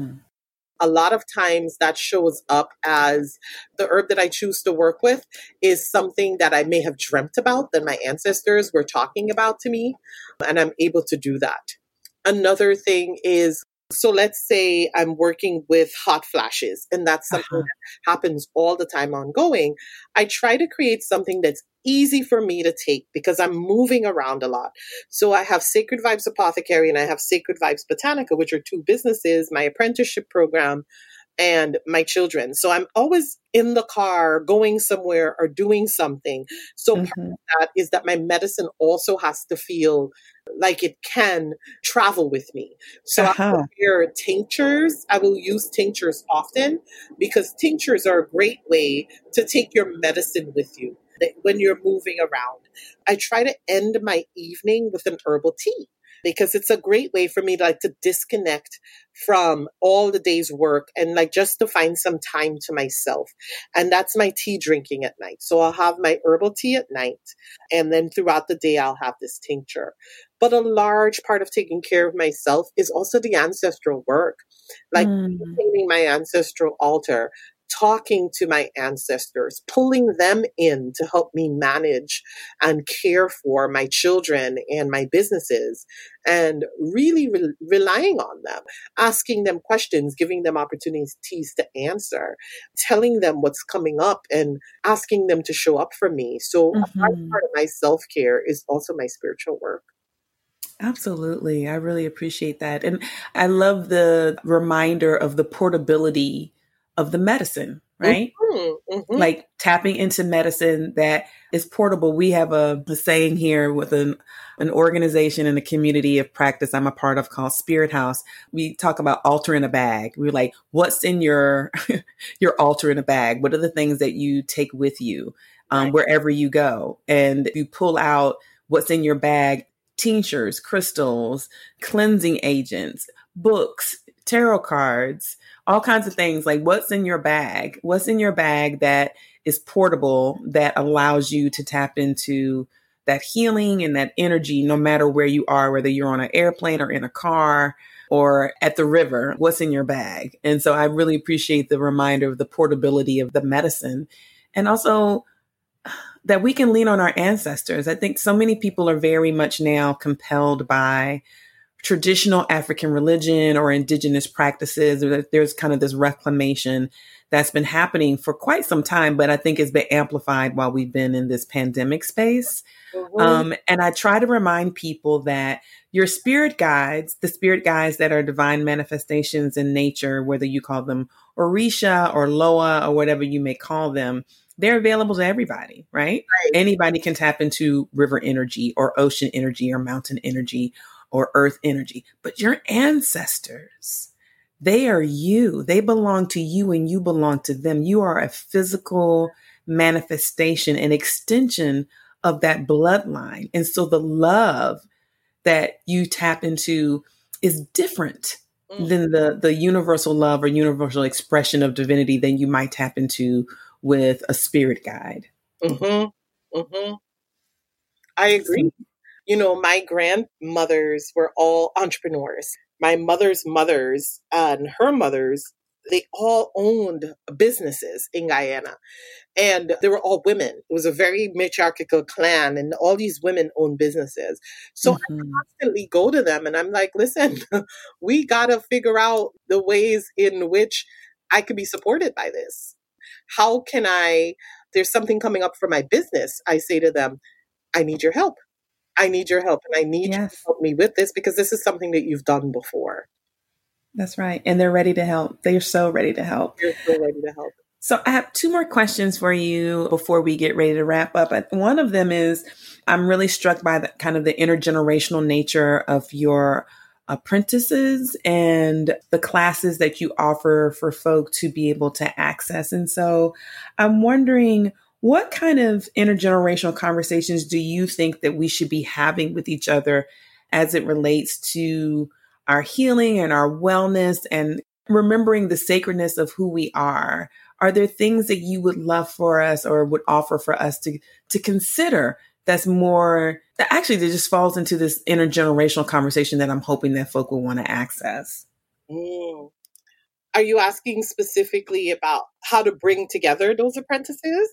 A lot of times that shows up as the herb that I choose to work with is something that I may have dreamt about that my ancestors were talking about to me. And I'm able to do that. Another thing is, so let's say I'm working with hot flashes, and that's something that happens all the time ongoing. I try to create something that's easy for me to take because I'm moving around a lot. So I have Sacred Vibes Apothecary and I have Sacred Vibes Botanica, which are two businesses, my apprenticeship program and my children. So I'm always in the car going somewhere or doing something. So part of that is that my medicine also has to feel like it can travel with me. So I prepare tinctures. I will use tinctures often because tinctures are a great way to take your medicine with you when you're moving around. I try to end my evening with an herbal tea, because it's a great way for me to disconnect from all the day's work and just to find some time to myself. And that's my tea drinking at night. So I'll have my herbal tea at night, and then throughout the day, I'll have this tincture. But a large part of taking care of myself is also the ancestral work, maintaining my ancestral altar, talking to my ancestors, pulling them in to help me manage and care for my children and my businesses, and really relying on them, asking them questions, giving them opportunities to answer, telling them what's coming up and asking them to show up for me. So a part of my self-care is also my spiritual work. Absolutely. I really appreciate that. And I love the reminder of the portability of the medicine, right? Like tapping into medicine that is portable. We have a saying here with an organization and a community of practice I'm a part of called Spirit House. We talk about altar in a bag. We're like, what's in your altar in a bag? What are the things that you take with you wherever you go? And you pull out what's in your bag: tinctures, crystals, cleansing agents, books, tarot cards, all kinds of things. Like, what's in your bag? What's in your bag that is portable, that allows you to tap into that healing and that energy, no matter where you are, whether you're on an airplane or in a car or at the river, what's in your bag. And so I really appreciate the reminder of the portability of the medicine, and also that we can lean on our ancestors. I think so many people are very much now compelled by traditional African religion or indigenous practices. There's kind of this reclamation that's been happening for quite some time, but I think it's been amplified while we've been in this pandemic space. And I try to remind people that your spirit guides, the spirit guides that are divine manifestations in nature, whether you call them Orisha or Loa or whatever you may call them, they're available to everybody, right? Anybody can tap into river energy or ocean energy or mountain energy or earth energy. But your ancestors, they are you. They belong to you and you belong to them. You are a physical manifestation, an extension of that bloodline. And so the love that you tap into is different than the universal love or universal expression of divinity than you might tap into with a spirit guide. I agree. You know, my grandmothers were all entrepreneurs. My mother's mothers and her mothers, they all owned businesses in Guyana. And they were all women. It was a very matriarchal clan, and all these women owned businesses. So I constantly go to them and I'm like, listen, we got to figure out the ways in which I could be supported by this. How can there's something coming up for my business. I say to them, I need your help. I need your help, and I need you to help me with this because this is something that you've done before. That's right. And they're ready to help. They're so ready to help. They're so ready to help. So I have two more questions for you before we get ready to wrap up. One of them is, I'm really struck by the kind of the intergenerational nature of your apprentices and the classes that you offer for folk to be able to access. And so I'm wondering, what kind of intergenerational conversations do you think that we should be having with each other as it relates to our healing and our wellness and remembering the sacredness of who we are? Are there things that you would love for us or would offer for us to consider that's more, that actually that just falls into this intergenerational conversation that I'm hoping that folk will want to access? Are you asking specifically about how to bring together those apprentices?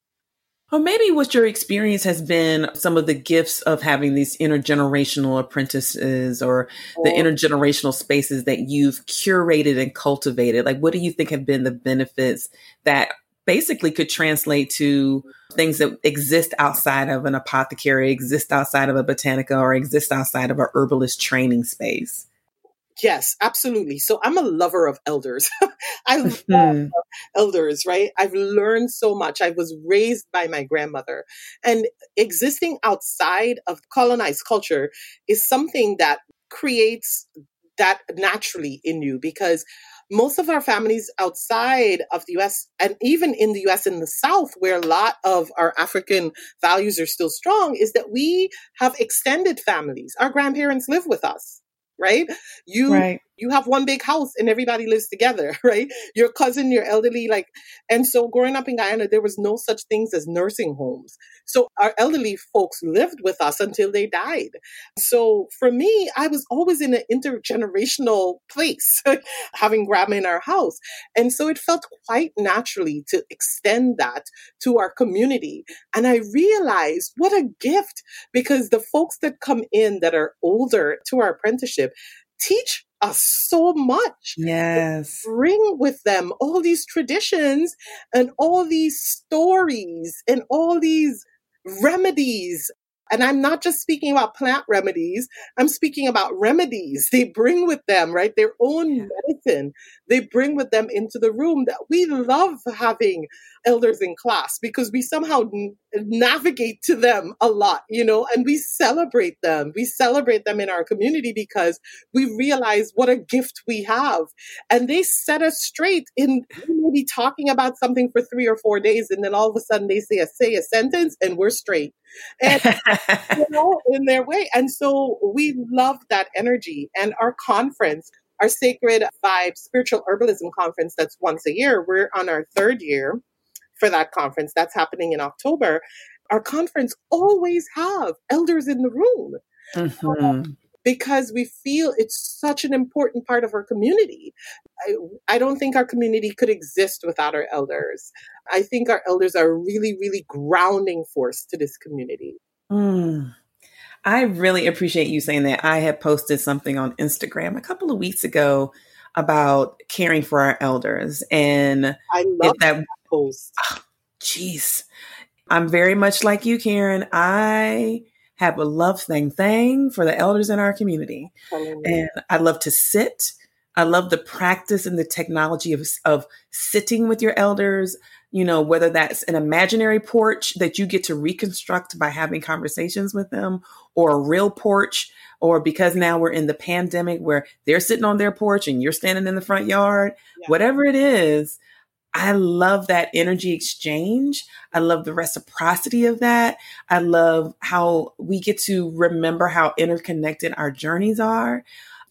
Or maybe what your experience has been, some of the gifts of having these intergenerational apprentices or the intergenerational spaces that you've curated and cultivated. Like, what do you think have been the benefits that basically could translate to things that exist outside of an apothecary, exist outside of a botanica, or exist outside of a herbalist training space? Yes, absolutely. So I'm a lover of elders. I love elders, right? I've learned so much. I was raised by my grandmother, and existing outside of colonized culture is something that creates that naturally in you, because most of our families outside of the US, and even in the US in the South, where a lot of our African values are still strong, is that we have extended families. Our grandparents live with us. Right? You have one big house and everybody lives together, right? Your cousin, your elderly, and so growing up in Guyana, there was no such things as nursing homes. So our elderly folks lived with us until they died. So for me, I was always in an intergenerational place, having grandma in our house. And so it felt quite naturally to extend that to our community. And I realized what a gift, because the folks that come in that are older to our apprenticeship teach us so much. Yes. They bring with them all these traditions and all these stories and all these remedies. And I'm not just speaking about plant remedies. I'm speaking about remedies they bring with them, right? Their own medicine they bring with them into the room. That we love having elders in class because we somehow navigate to them a lot, and we celebrate them. We celebrate them in our community because we realize what a gift we have. And they set us straight in maybe talking about something for 3 or 4 days. And then all of a sudden they say a sentence and we're straight. And, in their way. And so we love that energy. And our conference, our Sacred Vibe Spiritual Herbalism Conference, that's once a year. We're on our 3rd year for that conference. That's happening in October. our conference always have elders in the room Mm-hmm. because we feel it's such an important part of our community. I don't think our community could exist without our elders. I think our elders are a really, really grounding force to this community. Mm. I really appreciate you saying that. I had posted something on Instagram a couple of weeks ago about caring for our elders. And I if love that, that post. geez, I'm very much like you, Karen. I have a love thing for the elders in our community. And I love to sit. I love the practice and the technology of sitting with your elders, you know, whether that's an imaginary porch that you get to reconstruct by having conversations with them, or a real porch, or because now we're in the pandemic where they're sitting on their porch and you're standing in the front yard, whatever it is. I love that energy exchange. I love the reciprocity of that. I love how we get to remember how interconnected our journeys are.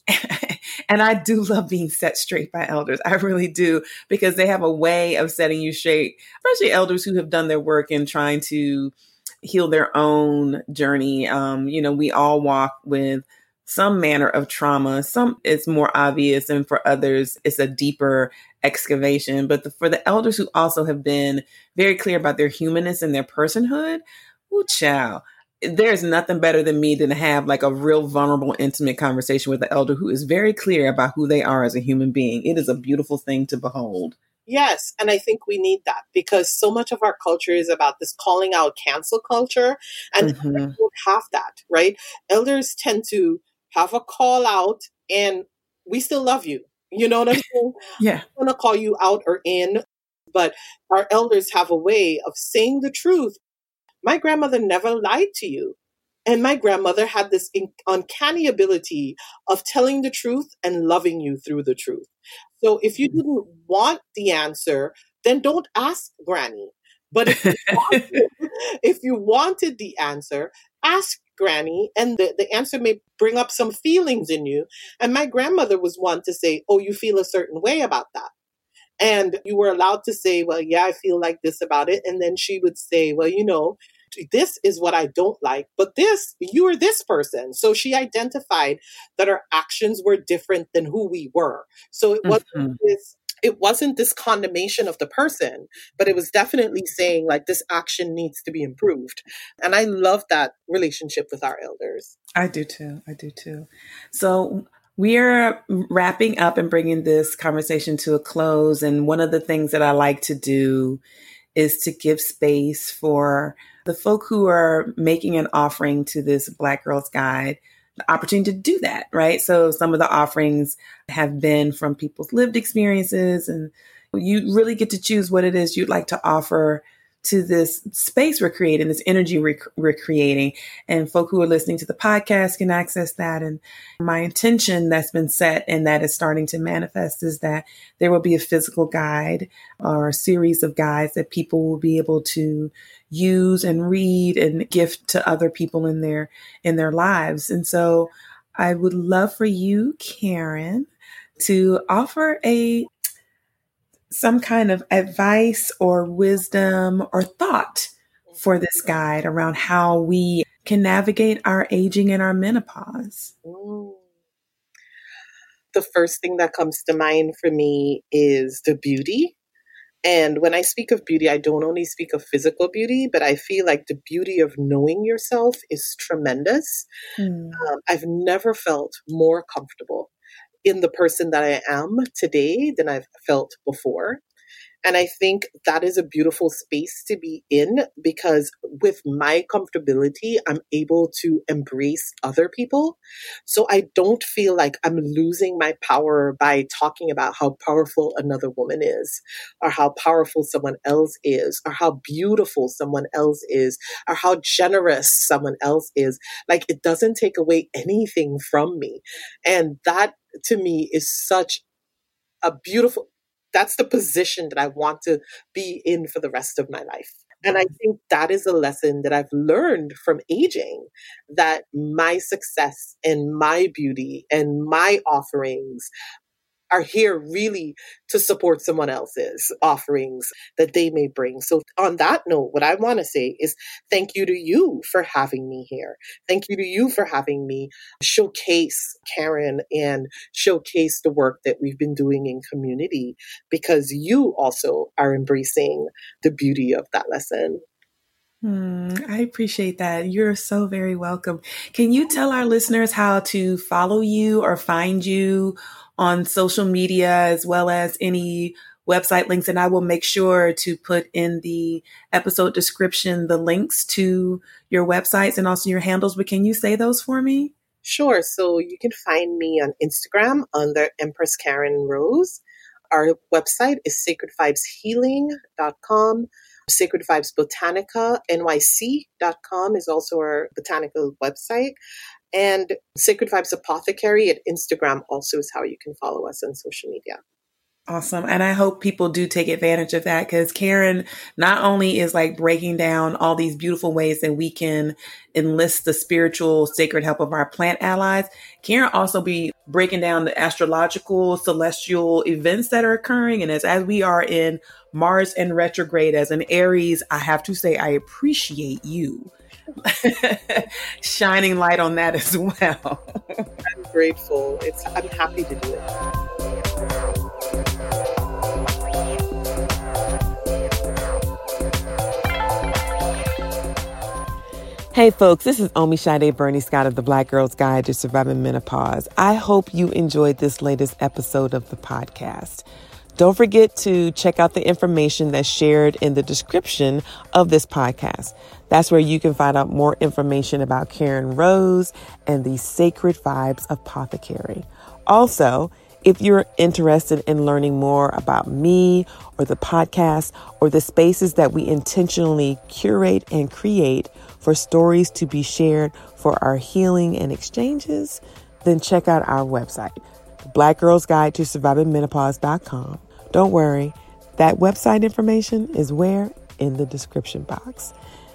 And I do love being set straight by elders. I really do, because they have a way of setting you straight, especially elders who have done their work in trying to heal their own journey. You know, we all walk with some manner of trauma. Some it's more obvious, and for others, it's a deeper excavation. But for the elders who also have been very clear about their humanness and their personhood, ooh, child, there's nothing better than me than to have like a real vulnerable, intimate conversation with the elder who is very clear about who they are as a human being. It is a beautiful thing to behold. Yes. And I think we need that because so much of our culture is about this calling out cancel culture. And we don't have that, right? Elders tend to have a call out and we still love you. You know what I'm saying? Yeah. I'm going to call you out or in, but our elders have a way of saying the truth. My grandmother never lied to you. And my grandmother had this uncanny ability of telling the truth and loving you through the truth. So if you didn't want the answer, then don't ask Granny. But if you wanted the answer, ask Granny, and the answer may bring up some feelings in you. And my grandmother was one to say, oh, you feel a certain way about that. And you were allowed to say, well, yeah, I feel like this about it. And then she would say, well, you know, this is what I don't like, but this, you are this person. So she identified that our actions were different than who we were. So it wasn't this condemnation of the person, but it was definitely saying like this action needs to be improved. And I love that relationship with our elders. I do too. I do too. So we are wrapping up and bringing this conversation to a close. And one of the things that I like to do is to give space for the folk who are making an offering to this Black Girls Guide, the opportunity to do that, right? So some of the offerings have been from people's lived experiences, and you really get to choose what it is you'd like to offer to this space we're creating, this energy we're creating. And folk who are listening to the podcast can access that. And my intention that's been set and that is starting to manifest is that there will be a physical guide or a series of guides that people will be able to use and read and gift to other people in their lives. And so I would love for you, Karen, to offer some kind of advice or wisdom or thought for this guide around how we can navigate our aging and our menopause. The first thing that comes to mind for me is the beauty. And when I speak of beauty, I don't only speak of physical beauty, but I feel like the beauty of knowing yourself is tremendous. I've never felt more comfortable in the person that I am today than I've felt before. And I think that is a beautiful space to be in because with my comfortability, I'm able to embrace other people. So I don't feel like I'm losing my power by talking about how powerful another woman is, or how powerful someone else is, or how beautiful someone else is, or how generous someone else is. Like it doesn't take away anything from me. And that to me is such a beautiful, that's the position that I want to be in for the rest of my life. And I think that is a lesson that I've learned from aging, that my success and my beauty and my offerings are here really to support someone else's offerings that they may bring. So on that note, what I want to say is thank you to you for having me here. Thank you to you for having me showcase Karen and showcase the work that we've been doing in community, because you also are embracing the beauty of that lesson. I appreciate that. You're so very welcome. Can you tell our listeners how to follow you or find you on social media, as well as any website links? And I will make sure to put in the episode description the links to your websites and also your handles. But can you say those for me? Sure. So you can find me on Instagram under Empress Karen Rose. Our website is sacredvibeshealing.com. Sacred Vibes Botanica, NYC.com is also our botanical website. And Sacred Vibes Apothecary at Instagram also is how you can follow us on social media. Awesome. And I hope people do take advantage of that, because Karen not only is like breaking down all these beautiful ways that we can enlist the spiritual sacred help of our plant allies, Karen also be breaking down the astrological celestial events that are occurring. And as we are in Mars in retrograde as an Aries, I have to say, I appreciate you shining light on that as well. I'm grateful. I'm happy to do it. Hey folks, this is Omi Sade Bernie Scott of the Black Girl's Guide to Surviving Menopause. I hope you enjoyed this latest episode of the podcast. Don't forget to check out the information that's shared in the description of this podcast. That's where you can find out more information about Karen Rose and the Sacred Vibes Apothecary. Also, if you're interested in learning more about me or the podcast or the spaces that we intentionally curate and create for stories to be shared for our healing and exchanges, then check out our website, Black Girl's Guide to Surviving Menopause.com. Don't worry, that website information is where? In the description box.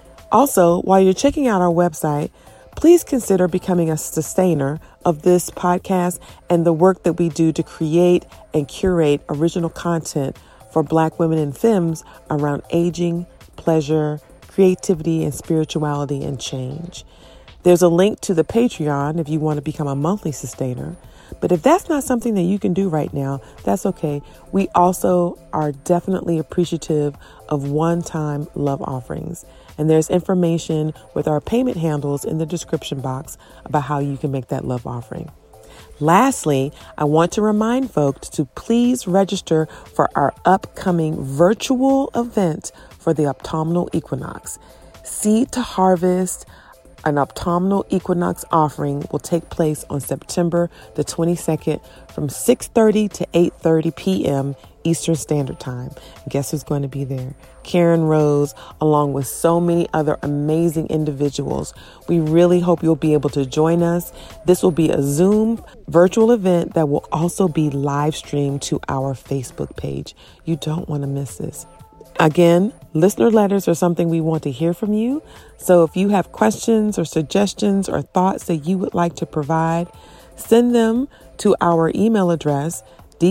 Also, while you're checking out our website, please consider becoming a sustainer of this podcast and the work that we do to create and curate original content for Black women and femmes around aging, pleasure, creativity, and spirituality and change. There's a link to the Patreon if you want to become a monthly sustainer. But if that's not something that you can do right now, that's okay. We also are definitely appreciative of one-time love offerings. And there's information with our payment handles in the description box about how you can make that love offering. Lastly, I want to remind folks to please register for our upcoming virtual event for the autumnal equinox. Seed to Harvest, an autumnal equinox offering, will take place on September the 22nd from 6:30 to 8:30 p.m. Eastern Standard Time. And guess who's going to be there? Karen Rose, along with so many other amazing individuals. We really hope you'll be able to join us. This will be a Zoom virtual event that will also be live streamed to our Facebook page. You don't want to miss this. Again, listener letters are something we want to hear from you. So if you have questions or suggestions or thoughts that you would like to provide, send them to our email address,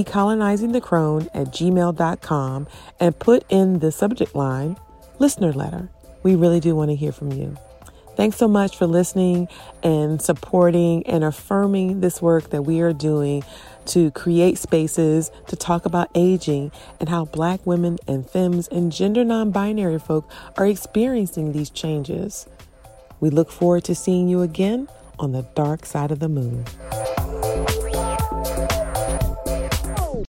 decolonizingthecrone@gmail.com, and put in the subject line, listener letter. We really do want to hear from you. Thanks so much for listening and supporting and affirming this work that we are doing to create spaces to talk about aging and how Black women and femmes and gender non-binary folk are experiencing these changes. We look forward to seeing you again on the dark side of the moon.